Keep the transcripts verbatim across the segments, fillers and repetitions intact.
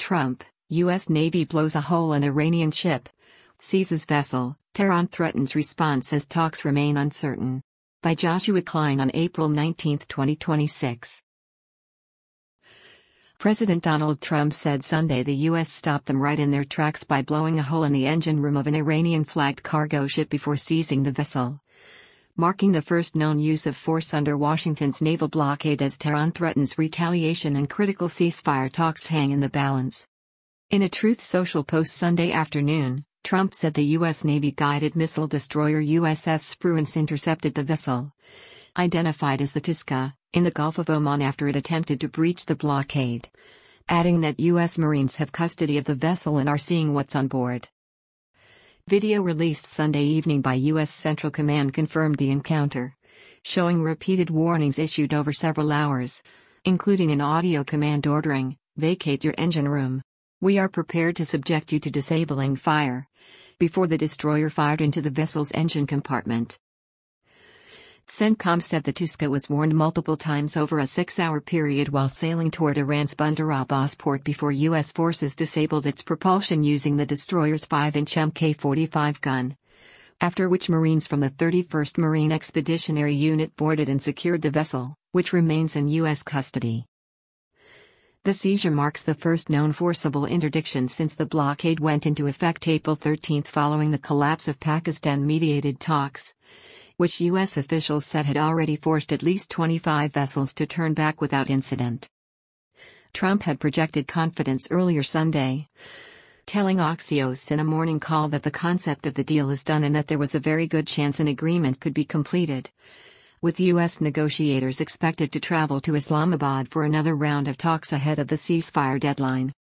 Trump, U S Navy blows a hole in Iranian ship. Seizes vessel, Tehran threatens response as talks remain uncertain. By Joshua Klein on April nineteenth, twenty twenty-six. President Donald Trump said Sunday the U S stopped them right in their tracks by blowing a hole in the engine room of an Iranian-flagged cargo ship before seizing the vessel, marking the first known use of force under Washington's naval blockade as Tehran threatens retaliation and critical ceasefire talks hang in the balance. In a Truth Social post Sunday afternoon, Trump said the U S Navy-guided missile destroyer U S S Spruance intercepted the vessel, identified as the Tuska, in the Gulf of Oman after it attempted to breach the blockade, adding that U S Marines have custody of the vessel and are seeing what's on board. Video released Sunday evening by U S Central Command confirmed the encounter, showing repeated warnings issued over several hours, including an audio command ordering, "Vacate your engine room. We are prepared to subject you to disabling fire," before the destroyer fired into the vessel's engine compartment. CENTCOM said the Tuska was warned multiple times over a six-hour period while sailing toward Iran's Bandar Abbas port before U S forces disabled its propulsion using the destroyer's five-inch M K forty-five gun, after which Marines from the thirty-first Marine Expeditionary Unit boarded and secured the vessel, which remains in U S custody. The seizure marks the first known forcible interdiction since the blockade went into effect April thirteenth following the collapse of Pakistan-mediated talks, which U S officials said had already forced at least twenty-five vessels to turn back without incident. Trump had projected confidence earlier Sunday, telling Axios in a morning call that the concept of the deal is done and that there was a very good chance an agreement could be completed, with U S negotiators expected to travel to Islamabad for another round of talks ahead of the ceasefire deadline.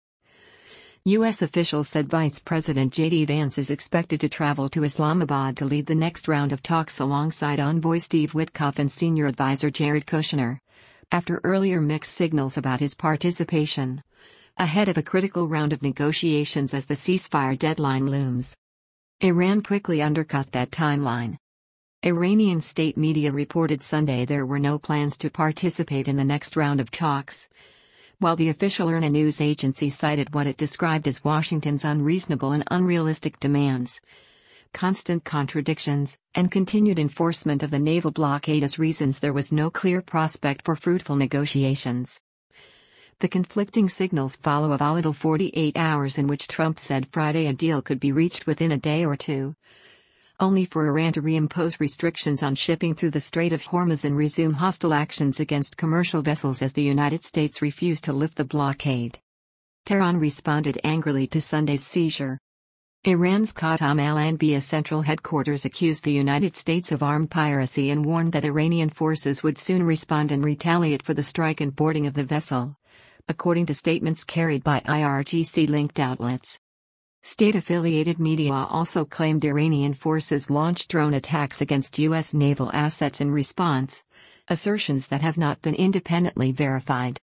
U S officials said Vice President J D Vance is expected to travel to Islamabad to lead the next round of talks alongside envoy Steve Witkoff and senior advisor Jared Kushner, after earlier mixed signals about his participation, ahead of a critical round of negotiations as the ceasefire deadline looms. Iran quickly undercut that timeline. Iranian state media reported Sunday there were no plans to participate in the next round of talks, while the official I R N A news agency cited what it described as Washington's unreasonable and unrealistic demands, constant contradictions, and continued enforcement of the naval blockade as reasons there was no clear prospect for fruitful negotiations. The conflicting signals follow a volatile forty-eight hours in which Trump said Friday a deal could be reached within a day or two, only for Iran to reimpose restrictions on shipping through the Strait of Hormuz and resume hostile actions against commercial vessels as the United States refused to lift the blockade. Tehran responded angrily to Sunday's seizure. Iran's Qatam al-Anbiya central headquarters accused the United States of armed piracy and warned that Iranian forces would soon respond and retaliate for the strike and boarding of the vessel, according to statements carried by I R G C-linked outlets. State-affiliated media also claimed Iranian forces launched drone attacks against U S naval assets in response, assertions that have not been independently verified.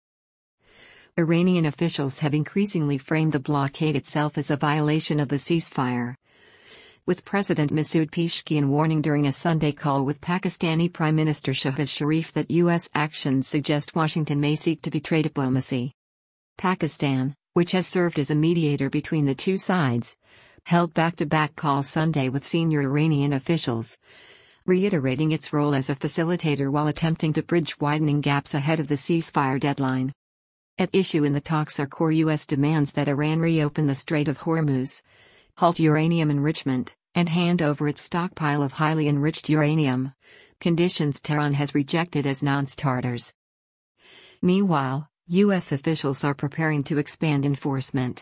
Iranian officials have increasingly framed the blockade itself as a violation of the ceasefire, with President Masoud Pezeshkian warning during a Sunday call with Pakistani Prime Minister Shehbaz Sharif that U S actions suggest Washington may seek to betray diplomacy. Pakistan, which has served as a mediator between the two sides, held back-to-back calls Sunday with senior Iranian officials, reiterating its role as a facilitator while attempting to bridge widening gaps ahead of the ceasefire deadline. At issue in the talks are core U S demands that Iran reopen the Strait of Hormuz, halt uranium enrichment, and hand over its stockpile of highly enriched uranium, conditions Tehran has rejected as non-starters. Meanwhile, U S officials are preparing to expand enforcement.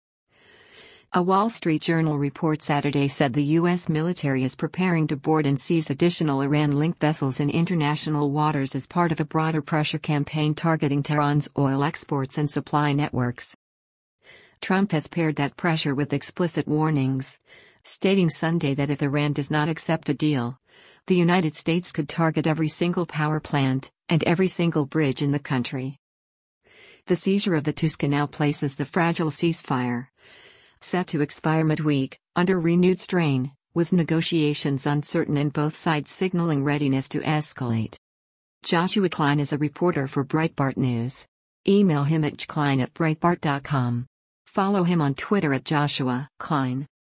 A Wall Street Journal report Saturday said the U S military is preparing to board and seize additional Iran-linked vessels in international waters as part of a broader pressure campaign targeting Tehran's oil exports and supply networks. Trump has paired that pressure with explicit warnings, stating Sunday that if Iran does not accept a deal, the United States could target every single power plant and every single bridge in the country. The seizure of the Tuska now places the fragile ceasefire, set to expire midweek, under renewed strain, with negotiations uncertain and both sides signaling readiness to escalate. Joshua Klein is a reporter for Breitbart News. Email him at klein at breitbart dot com. Follow him on Twitter at Joshua Klein.